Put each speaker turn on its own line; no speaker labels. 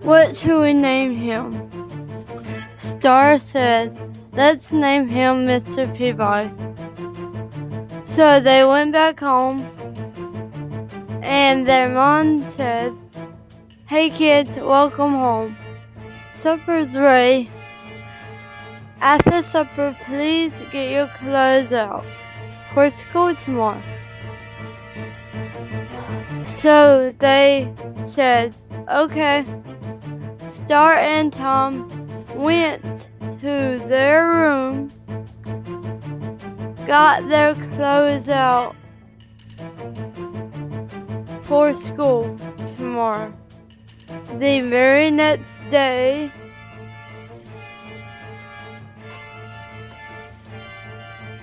"What should we name him?" Star said, "Let's name him Mr. Peabody." So they went back home, and their mom said, "Hey kids, welcome home. Supper's ready. After supper, please get your clothes out for school tomorrow." So they said, "Okay." Star and Tom went to their room, got their clothes out for school tomorrow. The very next day,